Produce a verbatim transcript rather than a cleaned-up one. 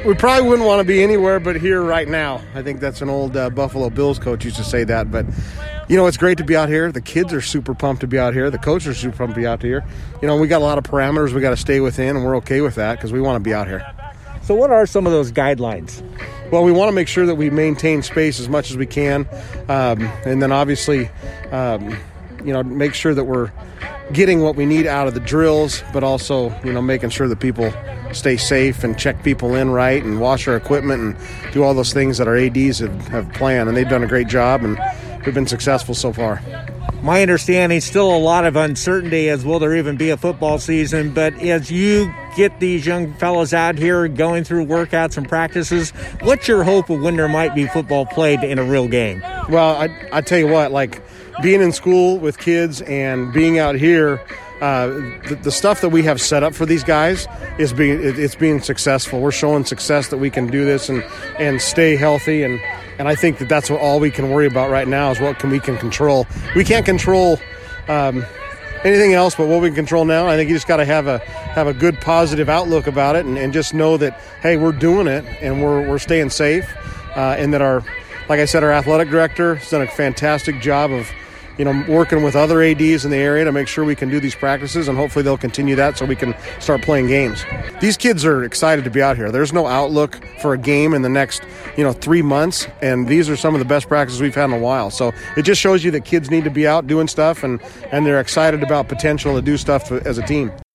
We probably wouldn't want to be anywhere but here right now. I think that's an old uh, Buffalo Bills coach used to say that. But, you know, it's great to be out here. The kids are super pumped to be out here. The coaches are super pumped to be out here. You know, we got a lot of parameters we got to stay within, and we're okay with that because we want to be out here. So what are some of those guidelines? Well, we want to make sure that we maintain space as much as we can. Um, and then obviously, um, you know, make sure that we're getting what we need out of the drills, but also, you know, making sure that people stay safe and check people in right and wash our equipment and do all those things that our A Ds have, have planned. And they've done a great job, and we've been successful so far. My understanding, still a lot of uncertainty as will there even be a football season, but as you get these young fellas out here going through workouts and practices, what's your hope of when there might be football played in a real game? Well, I, I tell you what, like being in school with kids and being out here, uh, the, the stuff that we have set up for these guys is being it, it's being successful. We're showing success that we can do this and, and stay healthy, and And I think that that's what all we can worry about right now is what can we can control. We can't control um, anything else but what we can control now. I think you just got to have a have a good positive outlook about it, and, and just know that, hey, we're doing it and we're we're staying safe, uh, and that our, like I said, our athletic director has done a fantastic job of, you know, working with other A Ds in the area to make sure we can do these practices, and hopefully they'll continue that so we can start playing games. These kids are excited to be out here. There's no outlook for a game in the next, you know, three months, and these are some of the best practices we've had in a while. So it just shows you that kids need to be out doing stuff, and, and they're excited about potential to do stuff as a team.